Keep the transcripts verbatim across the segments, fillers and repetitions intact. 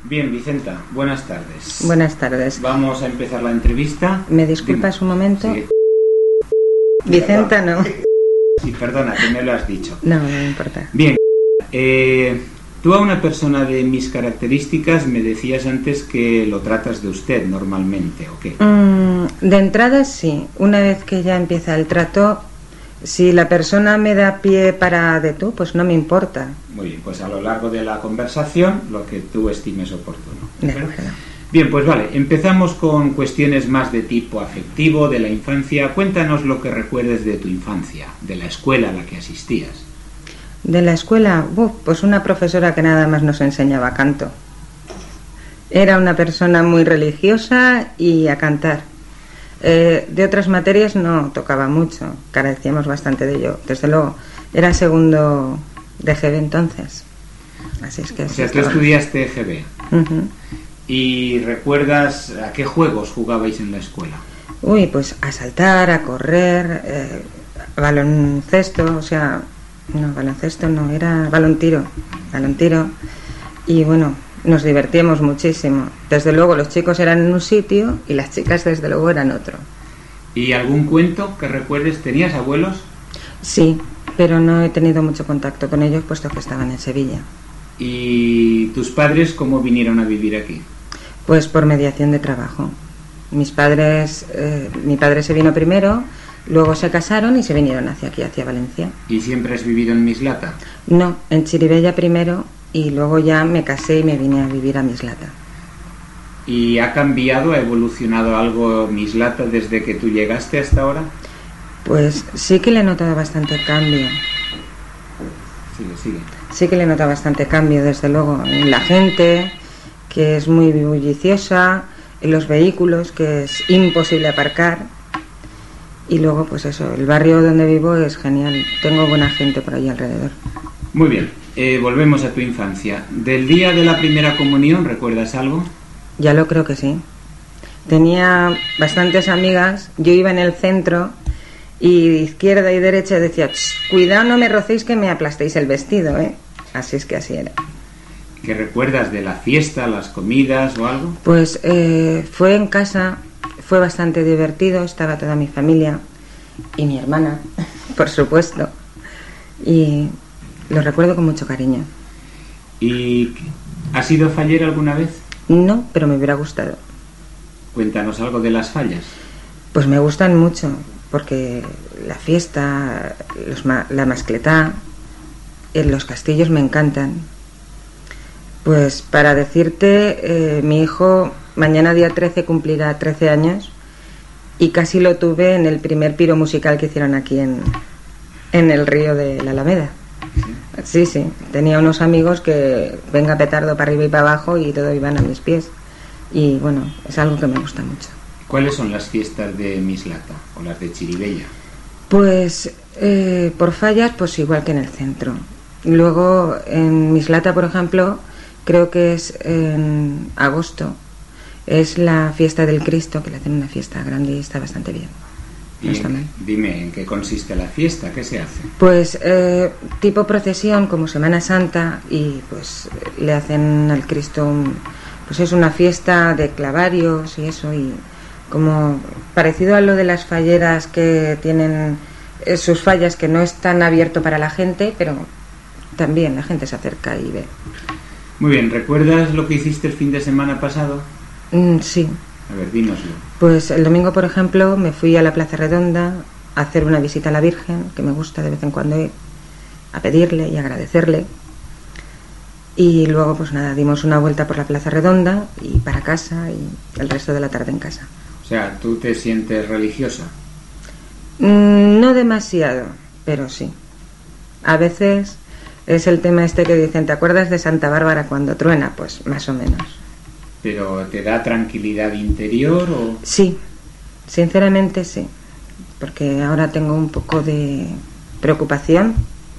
Bien, Vicenta, buenas tardes. Buenas tardes. Vamos a empezar la entrevista. ¿Me disculpas un momento? Sí. Vicenta, no. Sí, perdona, que me lo has dicho. No, no importa. Bien, eh, tú a una persona de mis características me decías antes que lo tratas de usted normalmente, ¿o qué? Mm, de entrada sí. Una vez que ya empieza el trato, si la persona me da pie para de tú, pues no me importa. Muy bien, pues a lo largo de la conversación, lo que tú estimes oportuno. De acuerdo. Bien, pues vale, empezamos con cuestiones más de tipo afectivo, de la infancia. Cuéntanos lo que recuerdes de tu infancia, de la escuela a la que asistías. De la escuela, uf, pues una profesora que nada más nos enseñaba canto. Era una persona muy religiosa y a cantar. Eh, de otras materias no tocaba mucho, carecíamos bastante de ello. Desde luego, era segundo de G B entonces. Así es que O así sea, tú estaba. estudiaste G B. Uh-huh. ¿Y recuerdas a qué juegos jugabais en la escuela? Uy, pues a saltar, a correr, eh, baloncesto, o sea, no, baloncesto no, era balón tiro, balón tiro. Y bueno, nos divertíamos muchísimo. Desde luego los chicos eran en un sitio y las chicas desde luego eran otro. ¿Y algún cuento que recuerdes? ¿Tenías abuelos? Sí, pero no he tenido mucho contacto con ellos puesto que estaban en Sevilla. ¿Y tus padres cómo vinieron a vivir aquí? Pues por mediación de trabajo. Mis padres, eh, mi padre se vino primero, luego se casaron y se vinieron hacia aquí, hacia Valencia. ¿Y siempre has vivido en Mislata? No, en Chirivella primero y luego ya me casé y me vine a vivir a Mislata. ¿Y ha cambiado, ha evolucionado algo Mislata desde que tú llegaste hasta ahora? Pues sí que le he notado bastante cambio. Sigue, sigue. Sí que le he notado bastante cambio, desde luego, en la gente, que es muy bulliciosa, en los vehículos, que es imposible aparcar. Y luego, pues eso, el barrio donde vivo es genial. Tengo buena gente por ahí alrededor. Muy bien, eh, volvemos a tu infancia. ¿Del día de la primera comunión recuerdas algo? Ya lo creo que sí. Tenía bastantes amigas, yo iba en el centro y de izquierda y derecha decía, cuidado, no me rocéis que me aplastéis el vestido, ¿eh? Así es que así era. ¿Qué recuerdas de la fiesta, las comidas o algo? Pues eh, fue en casa, fue bastante divertido, estaba toda mi familia y mi hermana, por supuesto, y lo recuerdo con mucho cariño. ¿Y has sido fallera alguna vez? No, pero me hubiera gustado. Cuéntanos algo de las fallas. Pues me gustan mucho, porque la fiesta, los ma- la mascletá, en los castillos me encantan. Pues para decirte, eh, mi hijo mañana día trece cumplirá trece años y casi lo tuve en el primer piro musical que hicieron aquí en, en el río de la Alameda. Sí, sí, tenía unos amigos que venga petardo para arriba y para abajo y todo iban a mis pies. Y bueno, es algo que me gusta mucho. ¿Cuáles son las fiestas de Mislata o las de Chirivella? Pues eh, por fallas, pues igual que en el centro. Luego en Mislata, por ejemplo, creo que es en agosto, es la fiesta del Cristo, que le hacen una fiesta grande y está bastante bien. No Y está mal. en- dime, ¿en qué consiste la fiesta? ¿Qué se hace? Pues eh, tipo procesión, como Semana Santa, y pues le hacen al Cristo, un- pues es una fiesta de clavarios y eso, y como parecido a lo de las falleras que tienen eh, sus fallas, que no es tan abierto para la gente, pero también la gente se acerca y ve. Muy bien, ¿recuerdas lo que hiciste el fin de semana pasado? Mm, sí, A ver, dínoslo. pues el domingo, por ejemplo, me fui a la Plaza Redonda a hacer una visita a la Virgen, que me gusta de vez en cuando ir, a pedirle y agradecerle. Y luego, pues nada, dimos una vuelta por la Plaza Redonda y para casa y el resto de la tarde en casa. O sea, ¿tú te sientes religiosa? Mm, no demasiado, pero sí. A veces es el tema este que dicen, ¿te acuerdas de Santa Bárbara cuando truena? Pues más o menos. ¿Pero te da tranquilidad interior o...? Sí, sinceramente sí, porque ahora tengo un poco de preocupación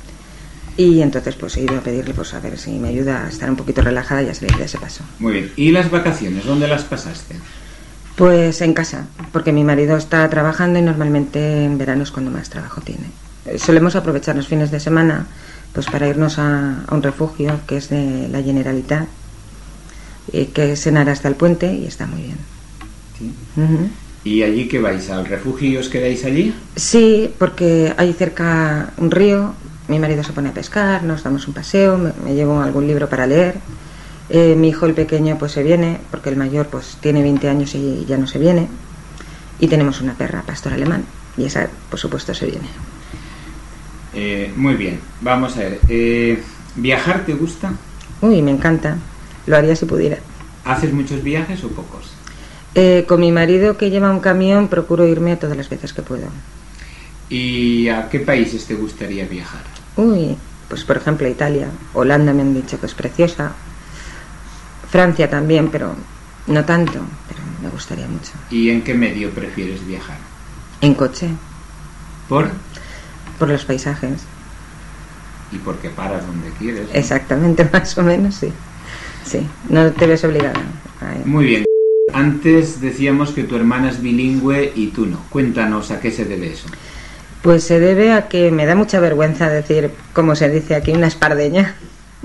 y entonces pues he ido a pedirle pues a ver si me ayuda a estar un poquito relajada y a salir de ese paso. Muy bien. ¿Y las vacaciones? ¿Dónde las pasaste? Pues en casa, porque mi marido está trabajando y normalmente en verano es cuando más trabajo tiene. Eh, Solemos aprovechar los fines de semana pues para irnos a, a un refugio que es de la Generalitat, y que es cenar hasta el puente y está muy bien. ¿Sí? Uh-huh. ¿Y allí qué vais? ¿Al refugio y os quedáis allí? Sí, porque hay cerca un río, mi marido se pone a pescar, nos damos un paseo, me, me llevo algún libro para leer. Eh, mi hijo el pequeño pues se viene, porque el mayor pues tiene veinte años y ya no se viene. Y tenemos una perra, pastor alemán, y esa por supuesto se viene. Eh, muy bien, vamos a ver. Eh, ¿Viajar te gusta? Uy, me encanta, lo haría si pudiera. ¿Haces muchos viajes o pocos? Eh, con mi marido, que lleva un camión, procuro irme todas las veces que puedo. ¿Y a qué países te gustaría viajar? Uy, pues por ejemplo Italia, Holanda me han dicho que es preciosa, Francia también, pero no tanto, pero me gustaría mucho. ¿Y en qué medio prefieres viajar? En coche. ¿Por? Por los paisajes. ¿Y porque paras donde quieres, ¿no? Exactamente, más o menos, sí. Sí, no te ves obligada a ir. Muy bien. Antes decíamos que tu hermana es bilingüe y tú no. Cuéntanos a qué se debe eso. Pues se debe a que me da mucha vergüenza decir, como se dice aquí, una espardeña.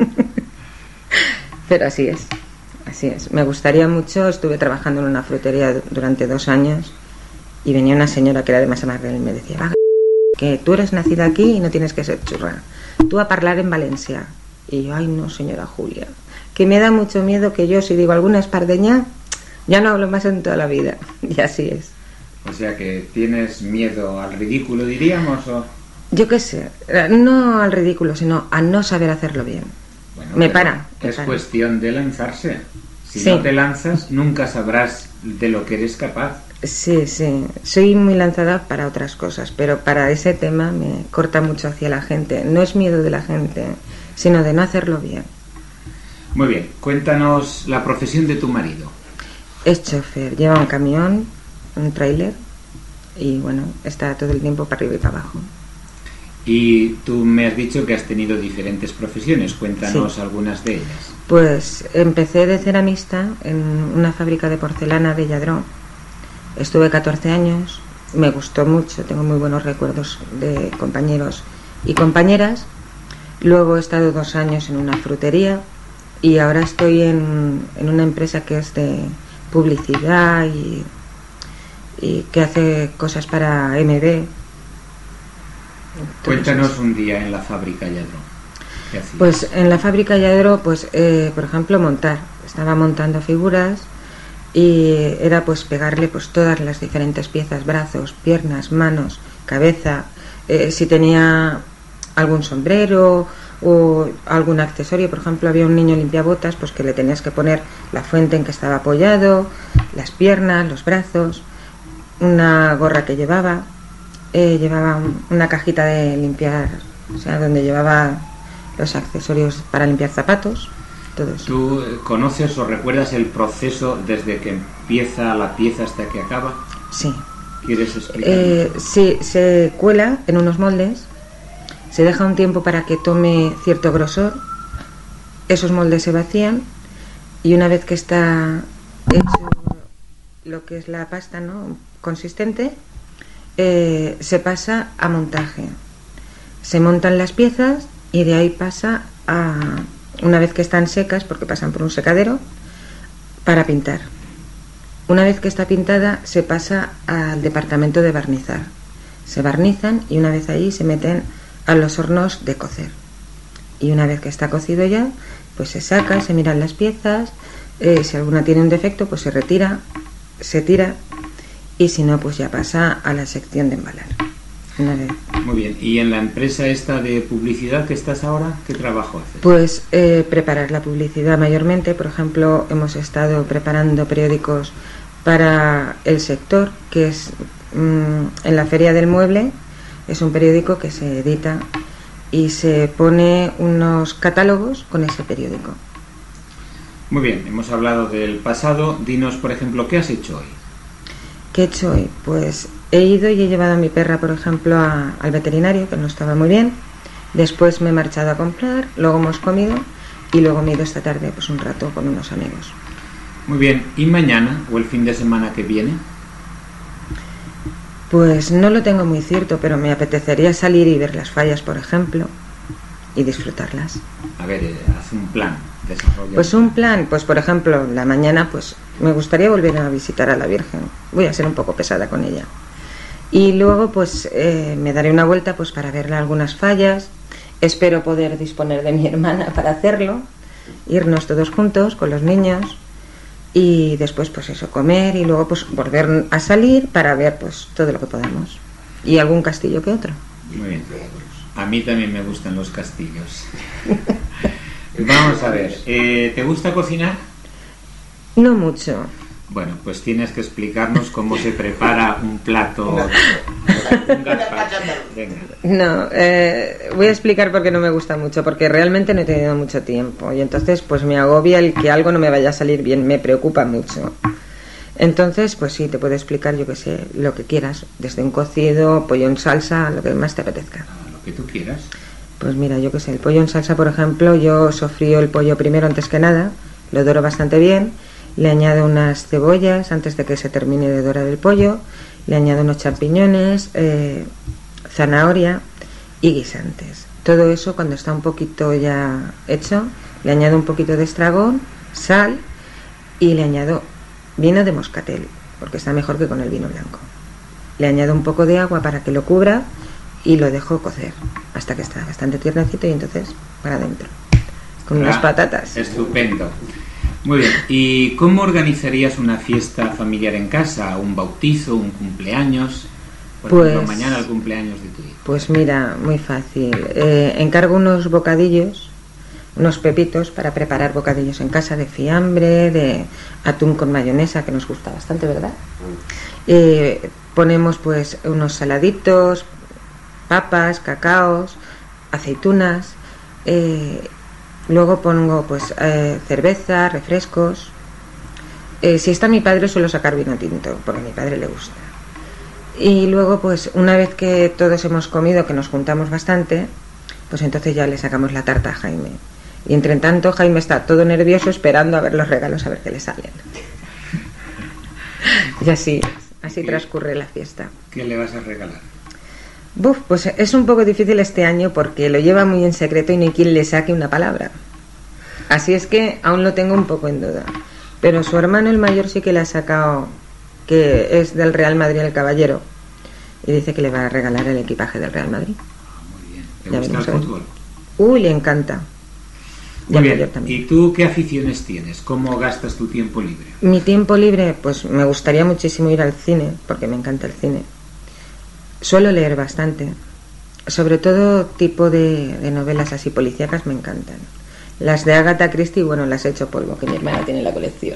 Pero así es, así es. Me gustaría mucho, estuve trabajando en una frutería durante dos años y venía una señora que era de Massa Madrid y me decía, va, que tú eres nacida aquí y no tienes que ser churra. Tú a hablar en Valencia. Y yo, ay no, señora Julia, que me da mucho miedo que yo si digo alguna espardeña, ya no hablo más en toda la vida. Y así es. O sea que tienes miedo al ridículo, diríamos, o... Yo qué sé, no al ridículo, sino a no saber hacerlo bien. Bueno, me para. Me es para. cuestión de lanzarse. Si sí. no te lanzas, nunca sabrás de lo que eres capaz. Sí, sí. Soy muy lanzada para otras cosas, pero para ese tema me corta mucho hacia la gente. No es miedo de la gente, sino de no hacerlo bien. Muy bien. Cuéntanos la profesión de tu marido. Es chofer, lleva un camión, un tráiler y bueno, está todo el tiempo para arriba y para abajo. Y tú me has dicho que has tenido diferentes profesiones. Cuéntanos sí. algunas de ellas. Pues empecé de ceramista en una fábrica de porcelana de Lladró. Estuve catorce años, me gustó mucho, tengo muy buenos recuerdos de compañeros y compañeras. Luego he estado dos años en una frutería y ahora estoy en, en una empresa que es de publicidad y, y que hace cosas para M B. Cuéntanos un día en la fábrica Lladró. ¿Qué hacías? Pues en la fábrica Lladró, pues eh, por ejemplo montar, estaba montando figuras y era pues pegarle pues todas las diferentes piezas, brazos, piernas, manos, cabeza, eh, si tenía algún sombrero o algún accesorio, por ejemplo había un niño limpiabotas, pues que le tenías que poner la fuente en que estaba apoyado, las piernas, los brazos, una gorra que llevaba, eh, llevaba un, una cajita de limpiar, o sea, donde llevaba los accesorios para limpiar zapatos. Todo eso. ¿Tú conoces o recuerdas el proceso desde que empieza la pieza hasta que acaba? Sí. ¿Quieres explicar? Eh, sí, se cuela en unos moldes, se deja un tiempo para que tome cierto grosor, esos moldes se vacían y una vez que está hecho lo que es la pasta, ¿no?, consistente, eh, se pasa a montaje. Se montan las piezas y de ahí pasa a... una vez que están secas, porque pasan por un secadero, para pintar. Una vez que está pintada, se pasa al departamento de barnizar. Se barnizan y una vez ahí se meten a los hornos de cocer. Y una vez que está cocido ya, pues se saca, se miran las piezas, eh, si alguna tiene un defecto, pues se retira, se tira, y si no, pues ya pasa a la sección de embalar. Una vez. Muy bien. ¿Y en la empresa esta de publicidad que estás ahora, qué trabajo haces? Pues eh, preparar la publicidad mayormente. Por ejemplo, hemos estado preparando periódicos para el sector, que es mmm, en la Feria del Mueble. Es un periódico que se edita y se pone unos catálogos con ese periódico. Muy bien, hemos hablado del pasado. Dinos, por ejemplo, ¿qué has hecho hoy? ¿Qué he hecho hoy? Pues he ido y he llevado a mi perra, por ejemplo, a, al veterinario, que no estaba muy bien. Después me he marchado a comprar, luego hemos comido y luego me he ido esta tarde pues un rato con unos amigos. Muy bien, ¿y mañana o el fin de semana que viene? Pues no lo tengo muy cierto, pero me apetecería salir y ver las fallas, por ejemplo, y disfrutarlas. A ver, eh, haz un plan. Desarrolla Pues un plan, pues por ejemplo, la mañana pues me gustaría volver a visitar a la Virgen. Voy a ser un poco pesada con ella. Y luego pues eh, me daré una vuelta pues para verle algunas fallas. Espero poder disponer de mi hermana para hacerlo, irnos todos juntos con los niños y después pues eso, comer y luego pues volver a salir para ver pues todo lo que podamos y algún castillo que otro. Muy bien. A mí también me gustan los castillos. Vamos a ver, eh, ¿te gusta cocinar? No mucho. Bueno, pues tienes que explicarnos cómo se prepara un plato. Un gazpacho. Venga. No, eh, voy a explicar por qué no me gusta mucho, porque realmente no he tenido mucho tiempo y entonces pues me agobia el que algo no me vaya a salir bien, me preocupa mucho. Entonces, pues sí, te puedo explicar, yo que sé, lo que quieras, desde un cocido, pollo en salsa, lo que más te apetezca. Ah, lo que tú quieras. Pues mira, yo que sé, el pollo en salsa, por ejemplo, yo sofrío el pollo primero antes que nada, lo doro bastante bien, le añado unas cebollas antes de que se termine de dorar el pollo, le añado unos champiñones, eh, zanahoria y guisantes. Todo eso cuando está un poquito ya hecho, le añado un poquito de estragón, sal y le añado vino de moscatel, porque está mejor que con el vino blanco. Le añado un poco de agua para que lo cubra y lo dejo cocer hasta que está bastante tiernecito y entonces para adentro con ah, unas patatas. Estupendo. Muy bien. ¿Y cómo organizarías una fiesta familiar en casa? ¿Un bautizo, un cumpleaños? Por pues, ejemplo, mañana el cumpleaños de tu hijo. Pues mira, muy fácil. Eh, encargo unos bocadillos, unos pepitos para preparar bocadillos en casa de fiambre, de atún con mayonesa, que nos gusta bastante, ¿verdad? Eh, ponemos pues unos saladitos, papas, cacaos, aceitunas, eh, luego pongo pues eh, cerveza, refrescos. Eh, si está mi padre suelo sacar vino tinto, porque a mi padre le gusta. Y luego pues una vez que todos hemos comido, que nos juntamos bastante, pues entonces ya le sacamos la tarta a Jaime. Y entre tanto Jaime está todo nervioso esperando a ver los regalos, a ver qué le salen. Y así, así transcurre la fiesta. ¿Qué le vas a regalar? Buf, pues es un poco difícil este año porque lo lleva muy en secreto y no hay quien le saque una palabra. Así es que aún lo tengo un poco en duda. Pero su hermano el mayor sí que le ha sacado, que es del Real Madrid el Caballero, y dice que le va a regalar el equipaje del Real Madrid. Ah, muy bien. ¿Te gusta el fútbol? Uy, le encanta. Muy bien. ¿Y tú qué aficiones tienes? ¿Cómo gastas tu tiempo libre? Mi tiempo libre, pues me gustaría muchísimo ir al cine, porque me encanta el cine. Suelo leer bastante, sobre todo tipo de, de novelas así policíacas me encantan. Las de Agatha Christie, bueno, las he hecho polvo, que mi hermana tiene la colección.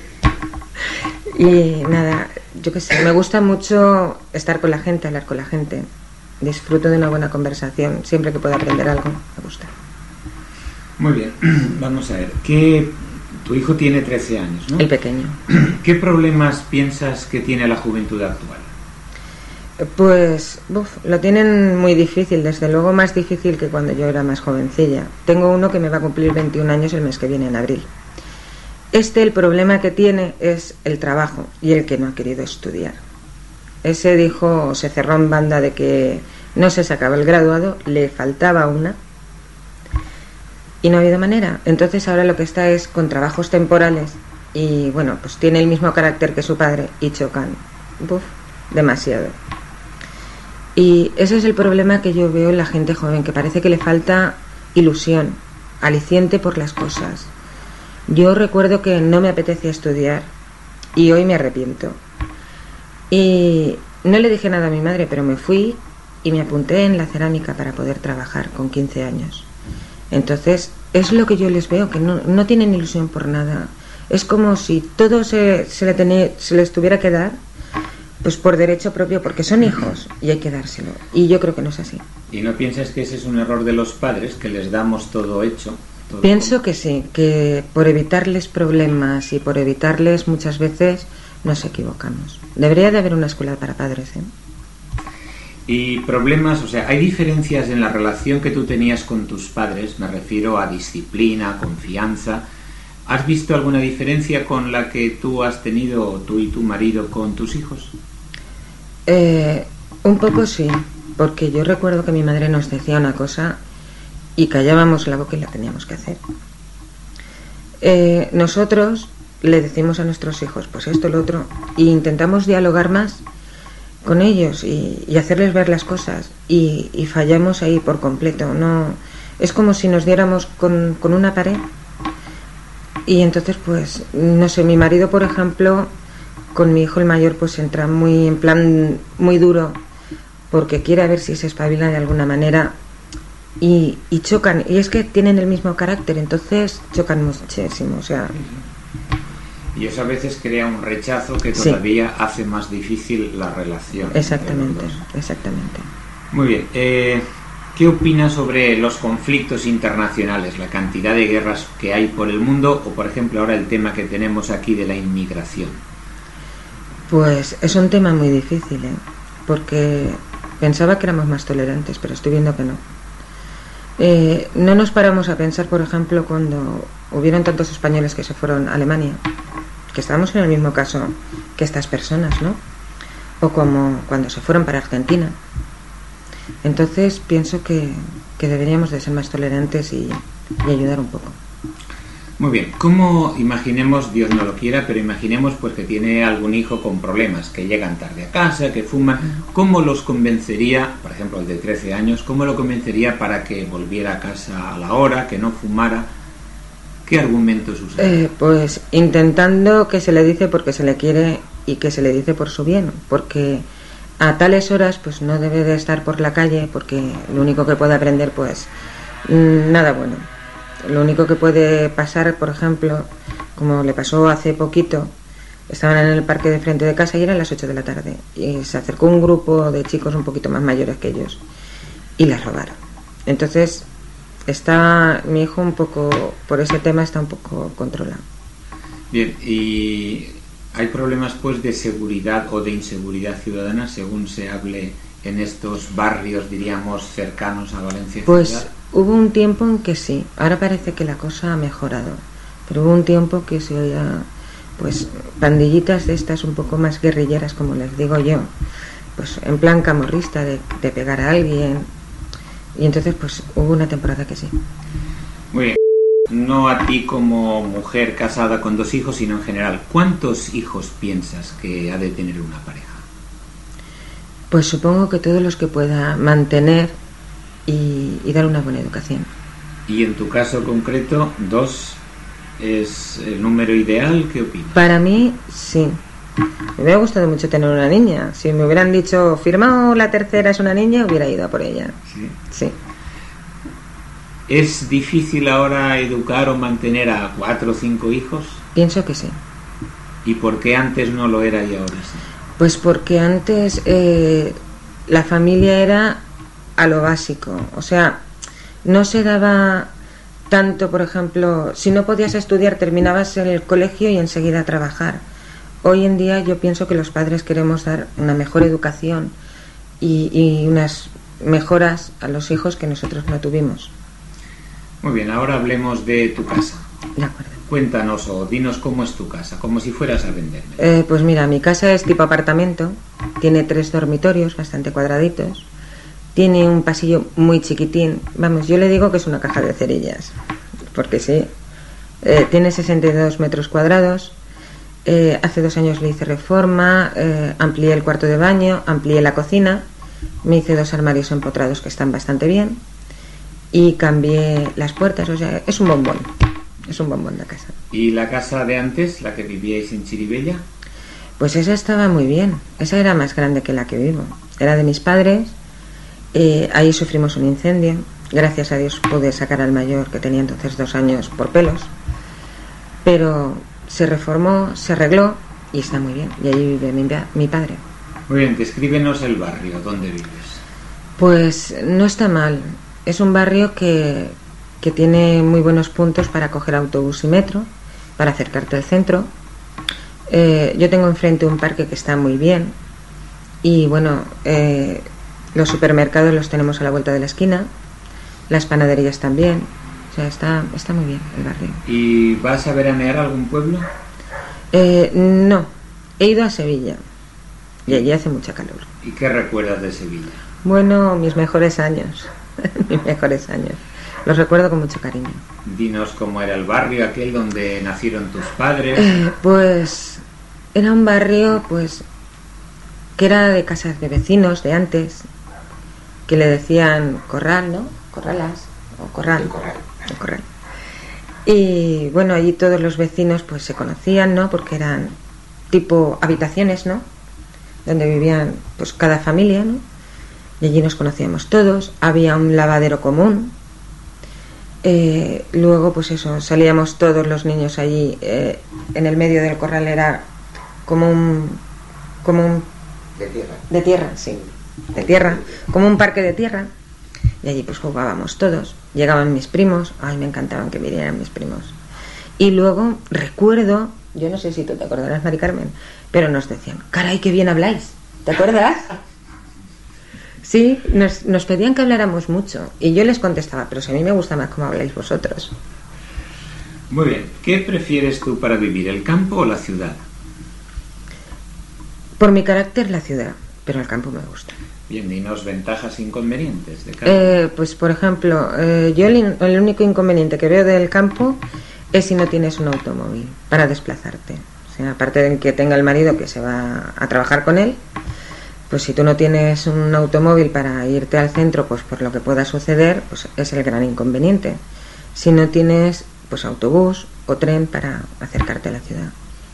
Y nada, yo qué sé, me gusta mucho estar con la gente, hablar con la gente. Disfruto de una buena conversación, siempre que pueda aprender algo, me gusta. Muy bien, vamos a ver, ¿qué... tu hijo tiene trece años, ¿no? El pequeño. ¿Qué problemas piensas que tiene la juventud actual? Pues uf, lo tienen muy difícil, desde luego más difícil que cuando yo era más jovencilla. Tengo uno que me va a cumplir veintiún años el mes que viene, en abril. Este, el problema que tiene es el trabajo y el que no ha querido estudiar. Ese dijo, se cerró en banda de que no se sacaba el graduado, le faltaba una y no ha habido manera. Entonces ahora lo que está es con trabajos temporales y bueno, pues tiene el mismo carácter que su padre y chocan, uf, demasiado. Y ese es el problema que yo veo en la gente joven, que parece que le falta ilusión, aliciente por las cosas. Yo recuerdo que no me apetecía estudiar y hoy me arrepiento. Y no le dije nada a mi madre, pero me fui y me apunté en la cerámica para poder trabajar con quince años. Entonces, es lo que yo les veo, que no, no tienen ilusión por nada. Es como si todo se, se, le tenía, se les tuviera que dar, pues por derecho propio, porque son hijos y hay que dárselo. Y yo creo que no es así. ¿Y no piensas que ese es un error de los padres, que les damos todo hecho? Todo Pienso como... que sí, que por evitarles problemas y por evitarles muchas veces nos equivocamos. Debería de haber una escuela para padres, ¿eh? Y problemas, o sea, ¿hay diferencias en la relación que tú tenías con tus padres? Me refiero a disciplina, confianza. ¿Has visto alguna diferencia con la que tú has tenido, tú y tu marido, con tus hijos? Eh, un poco sí, porque yo recuerdo que mi madre nos decía una cosa y callábamos la boca y la teníamos que hacer. Eh, nosotros le decimos a nuestros hijos, pues esto, lo otro, e intentamos dialogar más con ellos y, y hacerles ver las cosas, y, y fallamos ahí por completo. No, es como si nos diéramos con, con una pared. Y entonces, pues, no sé, mi marido, por ejemplo, con mi hijo el mayor, pues entra muy en plan muy duro, porque quiere ver si se espabila de alguna manera, y, y chocan, y es que tienen el mismo carácter, entonces chocan muchísimo, o sea... Y eso a veces crea un rechazo que todavía sí. hace más difícil la relación. Exactamente, exactamente. Muy bien. Eh, ¿Qué opinas sobre los conflictos internacionales, la cantidad de guerras que hay por el mundo, o por ejemplo ahora el tema que tenemos aquí de la inmigración? Pues es un tema muy difícil, ¿eh? Porque pensaba que éramos más tolerantes, pero estoy viendo que no. Eh, no nos paramos a pensar, por ejemplo, cuando hubieron tantos españoles que se fueron a Alemania, que estábamos en el mismo caso que estas personas, ¿no? O como cuando se fueron para Argentina. Entonces pienso que, que deberíamos de ser más tolerantes y, y ayudar un poco. Muy bien, ¿cómo, imaginemos, Dios no lo quiera, pero imaginemos pues que tiene algún hijo con problemas, que llegan tarde a casa, que fuman, ¿cómo los convencería, por ejemplo el de trece años, cómo lo convencería para que volviera a casa a la hora, que no fumara? ¿Qué argumentos usa? Eh, pues intentando que se le dice porque se le quiere y que se le dice por su bien, porque a tales horas pues no debe de estar por la calle, porque lo único que puede aprender pues nada bueno. Lo único que puede pasar, por ejemplo, como le pasó hace poquito, estaban en el parque de frente de casa y eran las ocho de la tarde, y se acercó un grupo de chicos un poquito más mayores que ellos y las robaron. Entonces está mi hijo un poco, por ese tema está un poco controlado. Bien, y hay problemas pues de seguridad o de inseguridad ciudadana según se hable en estos barrios, diríamos, cercanos a Valencia pues ciudad. Hubo un tiempo en que sí, ahora parece que la cosa ha mejorado, pero hubo un tiempo que se oía pues pandillitas de estas un poco más guerrilleras, como les digo yo, pues en plan camorrista, de, de pegar a alguien, y entonces pues hubo una temporada que sí. Muy bien, no a ti como mujer casada con dos hijos, sino en general, ¿cuántos hijos piensas que ha de tener una pareja? Pues supongo que todos los que pueda mantener y, y dar una buena educación. Y en tu caso concreto, dos es el número ideal, ¿qué opinas? Para mí, sí. Me hubiera gustado mucho tener una niña. Si me hubieran dicho, firmado la tercera es una niña, hubiera ido a por ella. Sí. Sí. ¿Es difícil ahora educar o mantener a cuatro o cinco hijos? Pienso que sí. ¿Y por qué antes no lo era y ahora sí? Pues porque antes eh, la familia era a lo básico, o sea, no se daba tanto, por ejemplo, si no podías estudiar terminabas el colegio y enseguida a trabajar. Hoy en día yo pienso que los padres queremos dar una mejor educación y, y unas mejoras a los hijos que nosotros no tuvimos. Muy bien, ahora hablemos de tu casa. De acuerdo. Cuéntanos o dinos cómo es tu casa, como si fueras a venderme. Eh, pues mira, mi casa es tipo apartamento, tiene tres dormitorios bastante cuadraditos, tiene un pasillo muy chiquitín, vamos, yo le digo que es una caja de cerillas, porque sí, eh, tiene sesenta y dos metros cuadrados, eh, hace dos años le hice reforma, eh, amplié el cuarto de baño, amplié la cocina, me hice dos armarios empotrados que están bastante bien y cambié las puertas, o sea, es un bombón. Es un bombón la casa. ¿Y la casa de antes, la que vivíais en Chirivella? Pues esa estaba muy bien. Esa era más grande que la que vivo. Era de mis padres. Eh, ahí sufrimos un incendio. Gracias a Dios pude sacar al mayor, que tenía entonces dos años, por pelos. Pero se reformó, se arregló y está muy bien. Y allí vive mi, mi padre. Muy bien, descríbenos el barrio. ¿Dónde vives? Pues no está mal. Es un barrio que... que tiene muy buenos puntos para coger autobús y metro, para acercarte al centro. Eh, yo tengo enfrente un parque que está muy bien y bueno, eh, los supermercados los tenemos a la vuelta de la esquina, las panaderías también, o sea, está, está muy bien el barrio. ¿Y vas a veranear a algún pueblo? Eh, no, he ido a Sevilla y allí hace mucha calor. ¿Y qué recuerdas de Sevilla? Bueno, mis mejores años, mis mejores años. Los recuerdo con mucho cariño. Dinos cómo era el barrio aquel donde nacieron tus padres. Eh, pues era un barrio, pues, que era de casas de vecinos de antes, que le decían corral, ¿no? Corralas o corral. El corral. El corral. Y bueno, allí todos los vecinos pues se conocían, ¿no? Porque eran tipo habitaciones, ¿no? Donde vivían pues cada familia, ¿no? Y allí nos conocíamos todos. Había un lavadero común. Eh, luego pues eso, salíamos todos los niños allí. Eh, en el medio del corral era como un como un De tierra. de tierra, sí, de tierra, como un parque de tierra. Y allí pues jugábamos todos. Llegaban mis primos, ay, me encantaban que vinieran mis primos. Y luego recuerdo, yo no sé si tú te acordarás, Mari Carmen, pero nos decían, caray, qué bien habláis, ¿te acuerdas? Sí, nos, nos pedían que habláramos mucho. Y yo les contestaba, pero si a mí me gusta más cómo habláis vosotros. Muy bien, ¿qué prefieres tú para vivir, el campo o la ciudad? Por mi carácter, la ciudad, pero el campo me gusta. Bien, dinos ventajas e inconvenientes de cada. Eh, pues por ejemplo, eh, yo el, in- el único inconveniente que veo del campo es si no tienes un automóvil para desplazarte. O sea, aparte de que tenga el marido que se va a trabajar con él, pues si tú no tienes un automóvil para irte al centro, pues por lo que pueda suceder, pues es el gran inconveniente. Si no tienes pues autobús o tren para acercarte a la ciudad.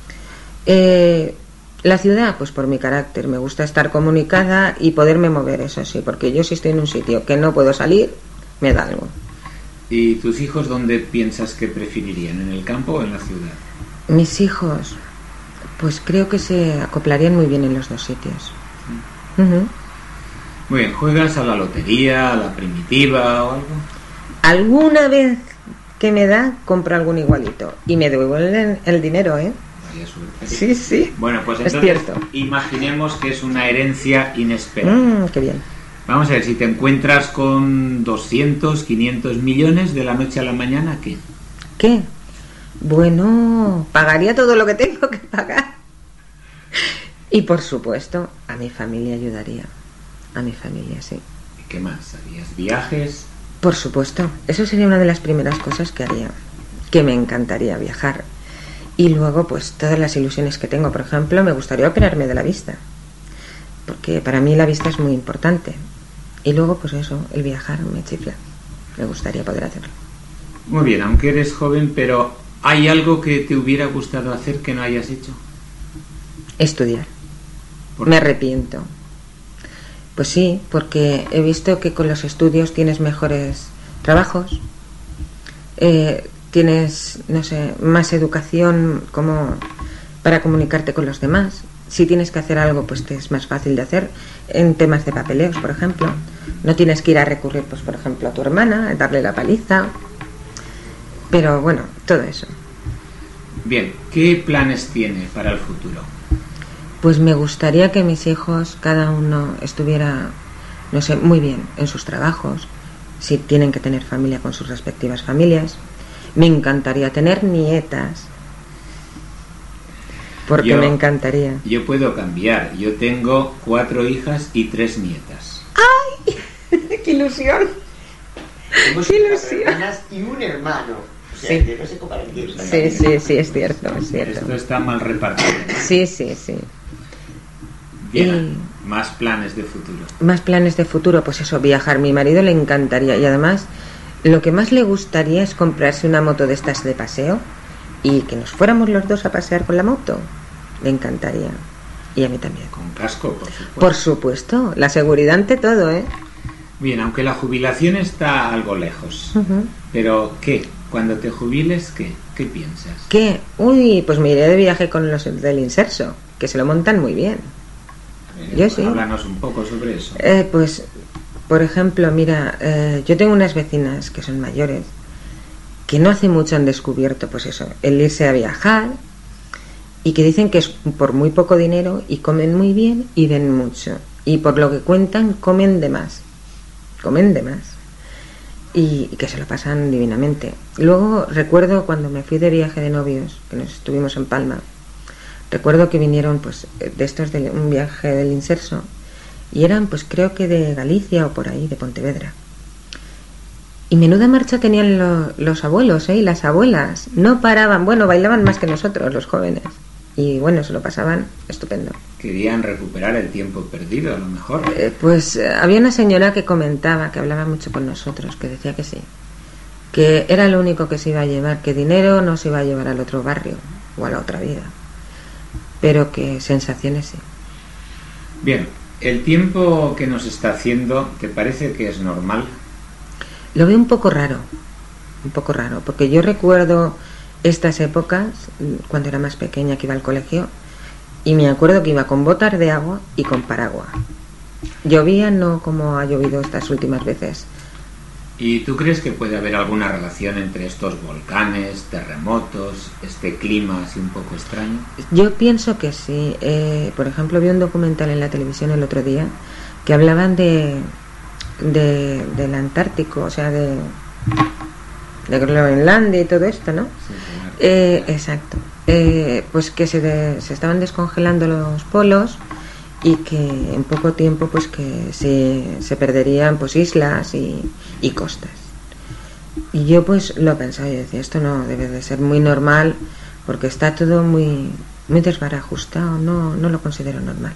Eh, La ciudad, pues por mi carácter, me gusta estar comunicada y poderme mover, eso sí, porque yo si estoy en un sitio que no puedo salir, me da algo. ¿Y tus hijos dónde piensas que preferirían, en el campo o en la ciudad? Mis hijos, pues creo que se acoplarían muy bien en los dos sitios. Ujú. Muy bien, ¿juegas a la lotería, a la primitiva o algo? Alguna vez que me da, compro algún igualito y me devuelven el dinero, ¿eh? Vaya suerte. Sí, sí. Bueno, pues Es entonces cierto. imaginemos que es una herencia inesperada. Mm, qué bien. Vamos a ver, si te encuentras con doscientos, quinientos millones de la noche a la mañana, ¿qué? ¿Qué? Bueno, pagaría todo lo que tengo que pagar. Y por supuesto, a mi familia ayudaría. A mi familia, sí. ¿Y qué más? ¿Harías viajes? Por supuesto, eso sería una de las primeras cosas que haría. Que me encantaría viajar. Y luego, pues todas las ilusiones que tengo. Por ejemplo, me gustaría operarme de la vista. Porque para mí la vista es muy importante. Y luego, pues eso, el viajar me chifla. Me gustaría poder hacerlo. Muy bien, aunque eres joven, pero ¿hay algo que te hubiera gustado hacer que no hayas hecho? Estudiar. ¿Por Me qué? arrepiento. Pues sí, porque he visto que con los estudios tienes mejores trabajos, eh, tienes, no sé, más educación como para comunicarte con los demás. Si tienes que hacer algo, pues te es más fácil de hacer. En temas de papeleos, por ejemplo, no tienes que ir a recurrir, pues por ejemplo, a tu hermana, a darle la paliza. Pero bueno, todo eso. Bien, ¿qué planes tiene para el futuro? Pues me gustaría que mis hijos, cada uno estuviera, no sé, muy bien en sus trabajos, si tienen que tener familia con sus respectivas familias. Me encantaría tener nietas, porque Yo- me encantaría. Yo puedo cambiar. Yo tengo cuatro hijas y tres nietas. ¡Qué ilusión! Tengo ¡Qué cuatro ilusión! hermanas y un hermano. O sea, Sí. que no se comparan bien. Sí, sí, sí, es cierto, es cierto. Esto está mal repartido. Sí, sí, sí. Bien, más planes de futuro. Más planes de futuro, pues eso, viajar. Mi marido le encantaría y además lo que más le gustaría es comprarse una moto de estas de paseo y que nos fuéramos los dos a pasear con la moto. Le encantaría. Y a mí también. Con casco, por supuesto. Por supuesto, la seguridad ante todo, ¿eh? Bien, aunque la jubilación está algo lejos. Ujú. Pero, ¿qué? Cuando te jubiles, ¿qué? ¿Qué piensas? ¿Qué? Uy, pues me iré de viaje con los del Inserso, que se lo montan muy bien. Eh, Yo sí. Háblanos un poco sobre eso. Eh, pues, por ejemplo, mira, eh, yo tengo unas vecinas que son mayores, que no hace mucho han descubierto, pues eso, el irse a viajar, y que dicen que es por muy poco dinero y comen muy bien y ven mucho. Y por lo que cuentan, comen de más. Comen de más. Y, y que se lo pasan divinamente. Luego recuerdo cuando me fui de viaje de novios, que nos estuvimos en Palma, recuerdo que vinieron pues de estos de un viaje del Inserso y eran pues creo que de Galicia o por ahí, de Pontevedra. Y menuda marcha tenían lo, los abuelos, ¿eh? Y las abuelas. No paraban, bueno, bailaban más que nosotros, los jóvenes. Y bueno, se lo pasaban estupendo. Querían recuperar el tiempo perdido, a lo mejor. Eh, pues eh, había una señora que comentaba, que hablaba mucho con nosotros, que decía que sí. Que era lo único que se iba a llevar, que dinero no se iba a llevar al otro barrio o a la otra vida. Pero que sensaciones sí. Bien, el tiempo que nos está haciendo, ¿te parece que es normal? Lo veo un poco raro, un poco raro, porque yo recuerdo estas épocas, cuando era más pequeña, que iba al colegio, y me acuerdo que iba con botas de agua y con paraguas. Llovía, no como ha llovido estas últimas veces. ¿Y tú crees que puede haber alguna relación entre estos volcanes, terremotos, este clima así un poco extraño? Yo pienso que sí. Eh, por ejemplo, vi un documental en la televisión el otro día que hablaban de, de del Antártico, o sea, de, de Groenlandia y todo esto, ¿no? Sí, claro. Eh, exacto. Eh, pues que se, de, se estaban descongelando los polos y que en poco tiempo pues que se, se perderían pues islas y, y costas. Y yo pues lo pensaba y decía, esto no debe de ser muy normal porque está todo muy muy desbarajustado, no, no lo considero normal.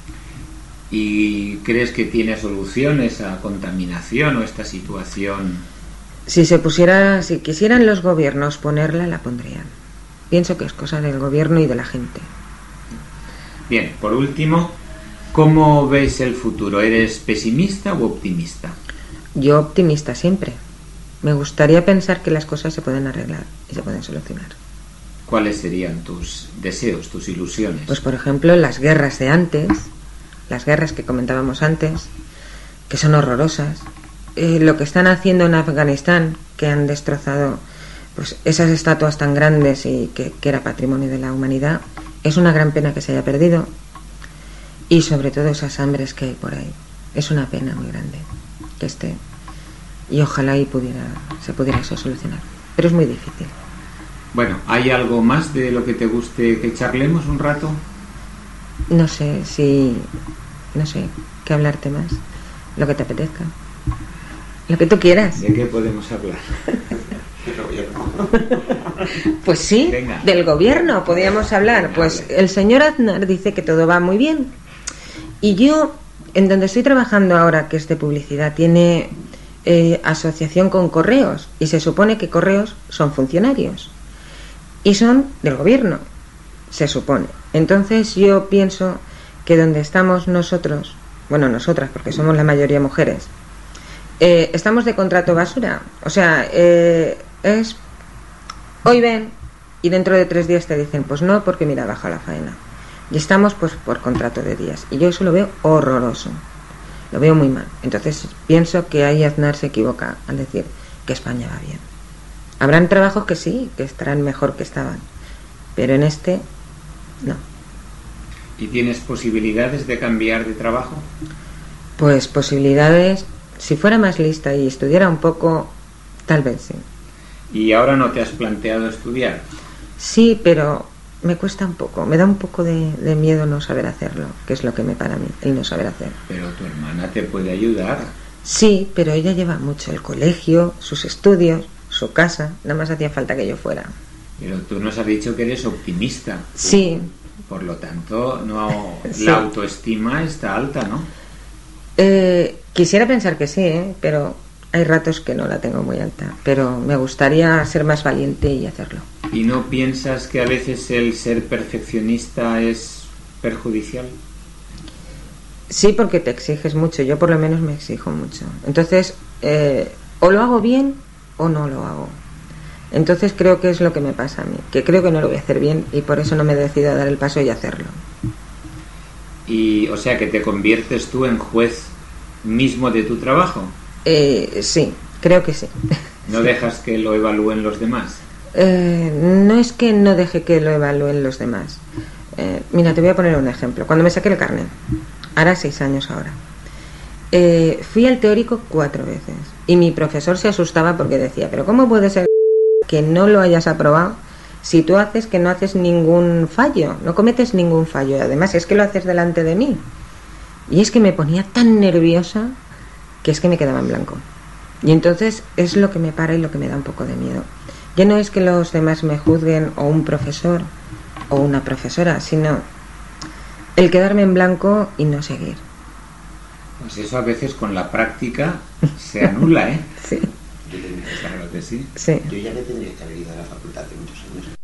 ¿Y crees que tiene solución esa contaminación o esta situación? Si se pusiera, si quisieran los gobiernos ponerla, la pondrían. Pienso que es cosa del gobierno y de la gente. Bien, por último, ¿cómo ves el futuro? ¿Eres pesimista o optimista? Yo optimista siempre. Me gustaría pensar que las cosas se pueden arreglar y se pueden solucionar. ¿Cuáles serían tus deseos, tus ilusiones? Pues por ejemplo, las guerras de antes, las guerras que comentábamos antes, que son horrorosas. Eh, lo que están haciendo en Afganistán, que han destrozado pues esas estatuas tan grandes y que, que era patrimonio de la humanidad, es una gran pena que se haya perdido. Y sobre todo esas hambres que hay por ahí. Es una pena muy grande que esté. Y ojalá y pudiera, se pudiera eso solucionar. Pero es muy difícil. Bueno, ¿hay algo más de lo que te guste que charlemos un rato? No sé si... No sé, qué hablarte más. Lo que te apetezca. Lo que tú quieras. ¿De qué podemos hablar? Pues sí, Venga. Del gobierno podíamos hablar. Pues el señor Aznar dice que todo va muy bien. Y yo, en donde estoy trabajando ahora, que es de publicidad, tiene eh, asociación con Correos. Y se supone que Correos son funcionarios. Y son del gobierno, se supone. Entonces yo pienso que donde estamos nosotros, bueno, nosotras, porque somos la mayoría mujeres, eh, estamos de contrato basura. O sea, eh, es... Hoy ven y dentro de tres días te dicen, pues no, porque mira, baja la faena. Y estamos pues por contrato de días. Y yo eso lo veo horroroso. Lo veo muy mal. Entonces pienso que ahí Aznar se equivoca al decir que España va bien. Habrán trabajos que sí, que estarán mejor que estaban. Pero en este, no. ¿Y tienes posibilidades de cambiar de trabajo? Pues posibilidades, si fuera más lista y estudiara un poco, tal vez sí. ¿Y ahora no te has planteado estudiar? Sí, pero me cuesta un poco, me da un poco de, de miedo no saber hacerlo, que es lo que me para a mí, el no saber hacer. Pero tu hermana te puede ayudar. Sí, pero ella lleva mucho el colegio, sus estudios, su casa, nada más hacía falta que yo fuera. Pero tú nos has dicho que eres optimista. Sí. Por lo tanto, no, Sí. la autoestima está alta, ¿no? Eh, quisiera pensar que sí, ¿eh? Pero hay ratos que no la tengo muy alta. Pero me gustaría ser más valiente y hacerlo. ¿Y no piensas que a veces el ser perfeccionista es perjudicial? Sí, porque te exiges mucho. Yo por lo menos me exijo mucho. Entonces, eh, o lo hago bien o no lo hago. Entonces creo que es lo que me pasa a mí, que creo que no lo voy a hacer bien y por eso no me decido a dar el paso y hacerlo. Y, o sea, que te conviertes tú en juez mismo de tu trabajo. Eh, sí, creo que sí. ¿No dejas que lo evalúen los demás? Eh, no es que no deje que lo evalúen los demás. Eh, mira, te voy a poner un ejemplo. Cuando me saqué el carnet, hará seis años ahora, eh, fui al teórico cuatro veces y mi profesor se asustaba porque decía, pero ¿cómo puede ser que no lo hayas aprobado si tú haces que no haces ningún fallo, no cometes ningún fallo? Además es que lo haces delante de mí. Y es que me ponía tan nerviosa que es que me quedaba en blanco. Y entonces es lo que me para y lo que me da un poco de miedo. Ya no es que los demás me juzguen, o un profesor o una profesora, sino el quedarme en blanco y no seguir. Pues eso a veces con la práctica se anula, ¿eh? Sí. Yo, tenía- Claro que sí. Sí. yo ya me tendría que haber ido a la facultad hace muchos años.